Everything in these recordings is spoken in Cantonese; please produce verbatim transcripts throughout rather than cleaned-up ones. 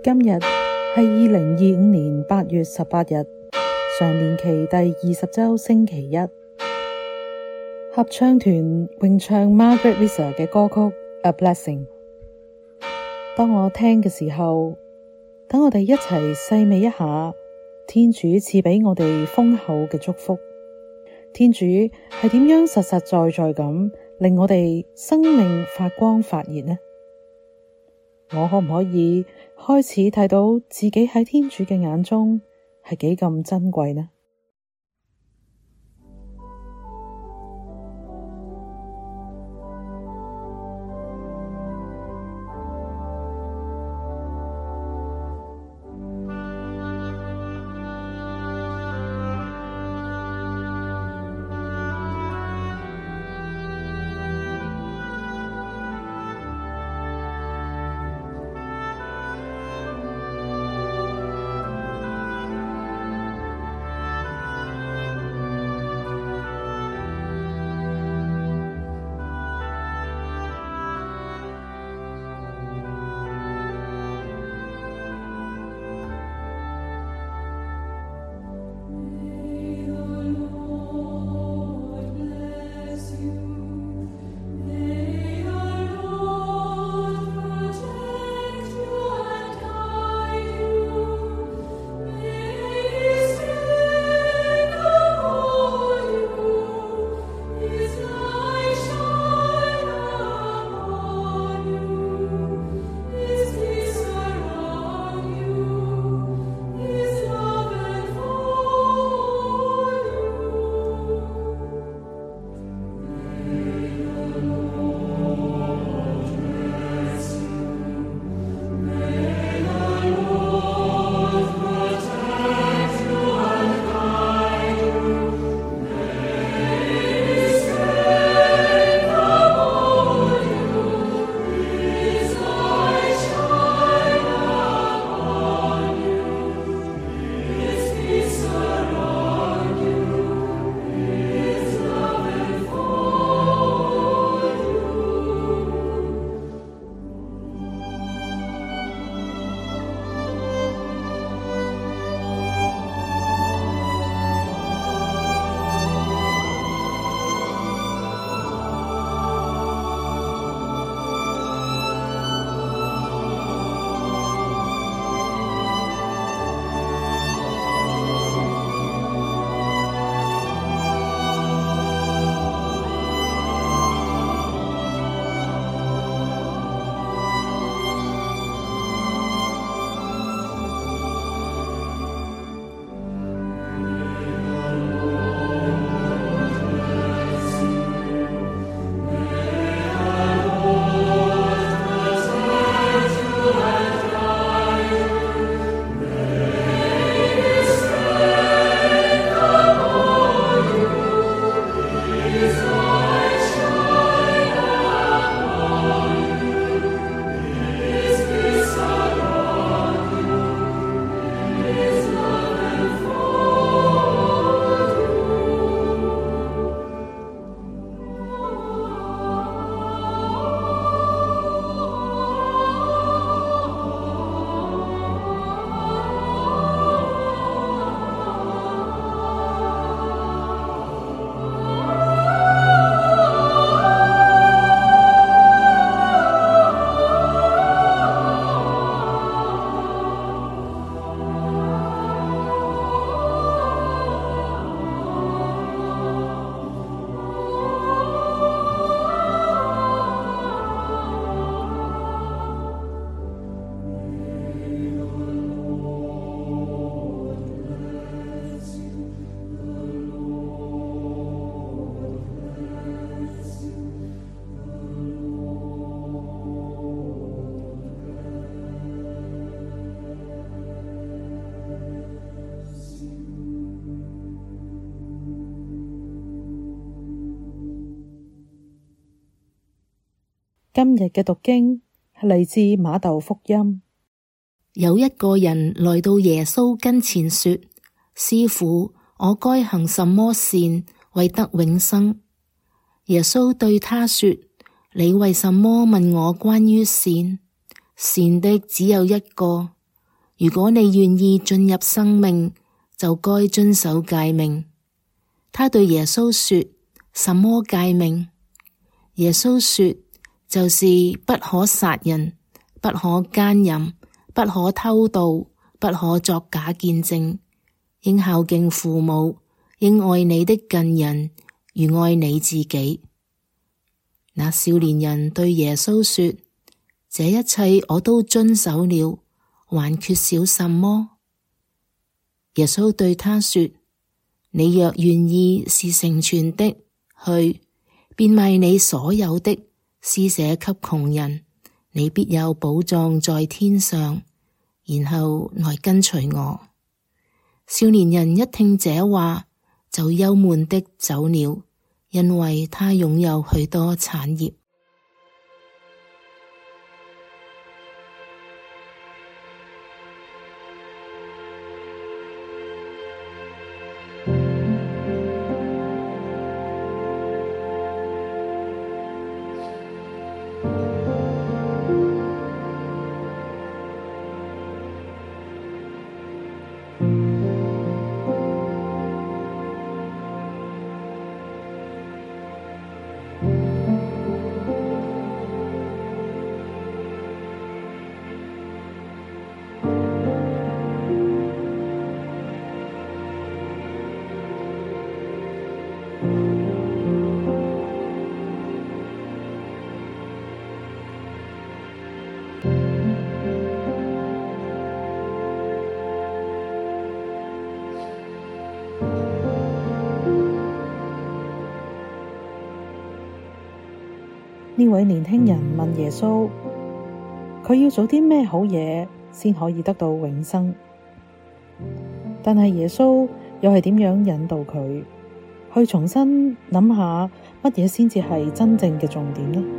今日係二零二五年八月十八日，常年期第二十周星期一。合唱團詠唱 Margaret Visser 嘅歌曲 A Blessing。當我聽嘅時候，等我哋一齊細味一下天主賜俾我哋豐厚嘅祝福。天主係點樣實實在在咁令我哋生命發光發熱呢？我可唔可以開始睇到自己喺天主嘅眼中係幾咁珍貴呢？今日嘅讀經係嚟自馬竇福音。 有一個人來到耶穌跟前說：師傅，我該行什麼善，為得永生？耶穌對他說：你為什麼問我關於善？善的只有一個， 如果你願意進入生命，就該遵守誡命。他對耶穌說：什麼誡命？耶穌說：就是不可殺人，不可奸淫，不可偷盜，不可作假見證，應孝敬父母，應愛你的近人如愛你自己。那少年人對耶穌說：這一切我都遵守了，還缺少什麼？耶穌對他說：你若願意是成全的，去，變賣你所有的，施捨給窮人，你必有寶藏在天上，然後來跟隨我。少年人一聽這話，就憂悶的走了，因為他擁有許多產業。 呢位年輕人問耶穌，佢要做啲咩好嘢先可以得到永生？但係耶穌又係點樣引導佢去重新諗下乜嘢先至係真正嘅重點呢？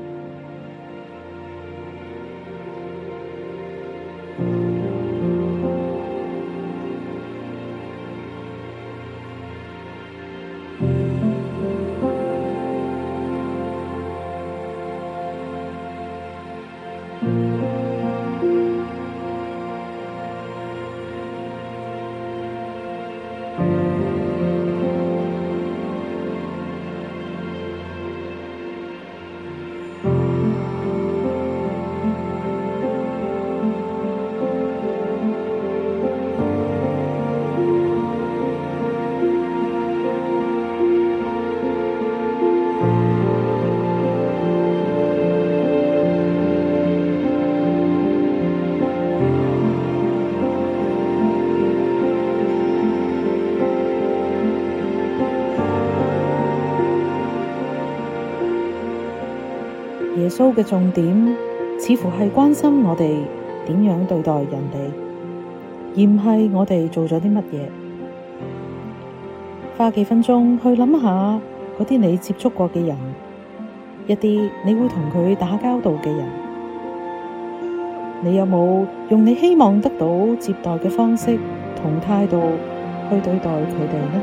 耶穌嘅重點似乎係關心我哋點樣對待人哋，而唔係我哋做咗啲乜嘢。花幾分鐘去諗下嗰啲你接觸過嘅人，一啲你會同佢打交道嘅人，你有冇用你希望得到接待嘅方式同態度去對待佢哋呢？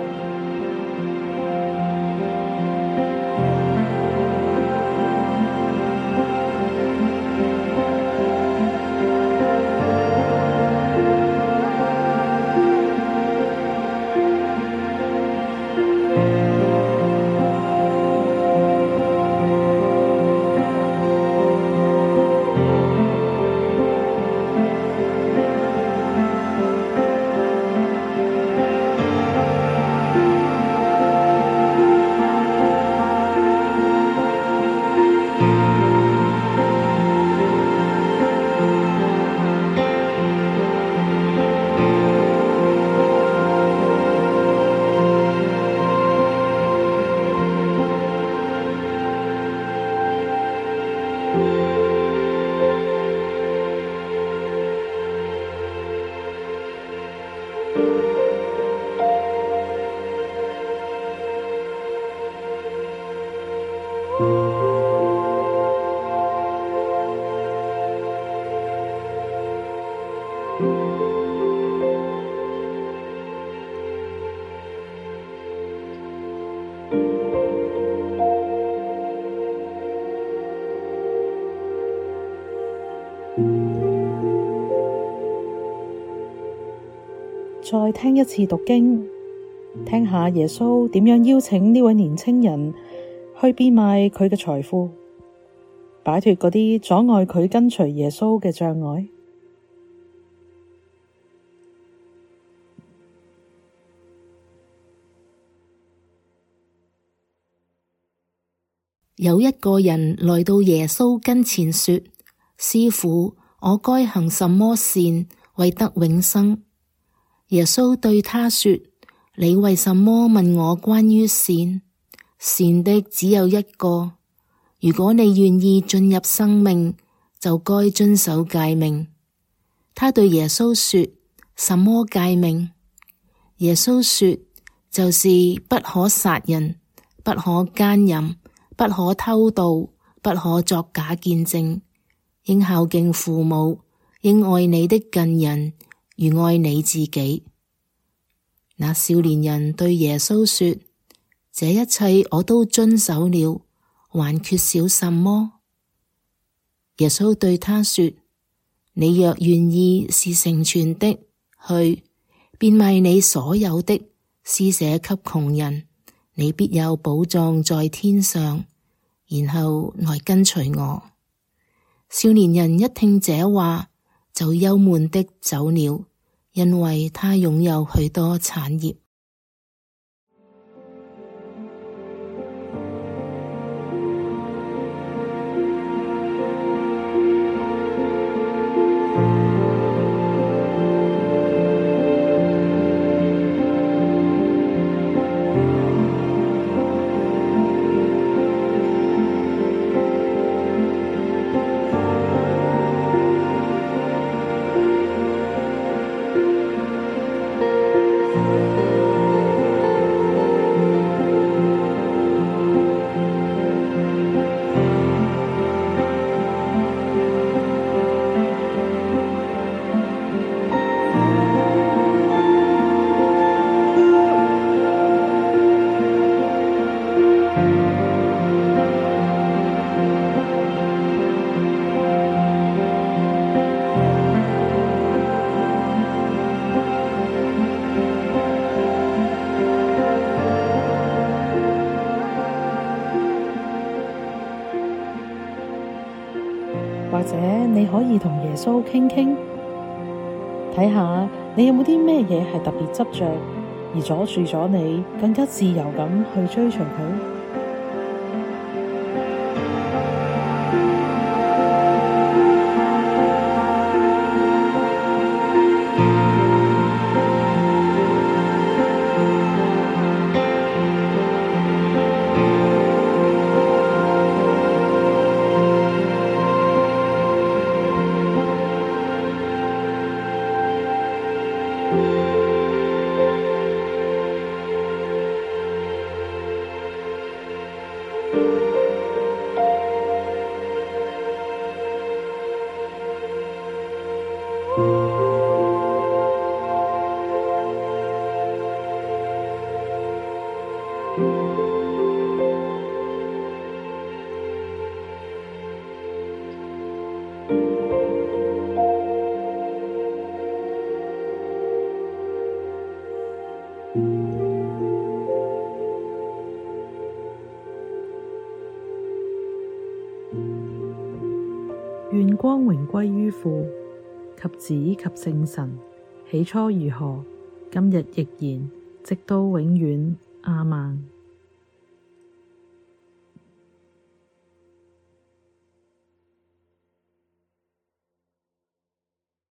再聽一次讀經，聽下耶穌點樣邀請呢位年青人去變賣佢嘅財富，擺脫嗰啲阻礙佢跟隨耶穌嘅障礙。 有一個人來到耶穌跟前說：師父，我該行什麼善，為得永生？耶穌對他說：你為什麼問我關於善？善的只有一個。如果你願意進入生命，就該遵守誡命。他對耶穌說：什麼誡命？耶穌說：就是不可殺人，不可姦淫，不可偷盜，不可作假見證，應孝敬父母，應愛你的近人，如愛你自己。那少年人對耶穌說：這一切我都遵守了，還缺少什麼？耶穌對他說：你若願意是成全的，去變賣你所有的，施捨給窮人，你必有寶藏在天上，然後來跟隨我。少年人一聽這話，就憂悶的走了，因為他擁有許多產業。 或者你可以同耶穌傾傾，睇下你有冇啲咩嘢係特別執着，而阻住咗你更加自由咁去追隨佢。願光榮歸於父及子及聖神，起初如何，今日亦然，直到永遠。阿們。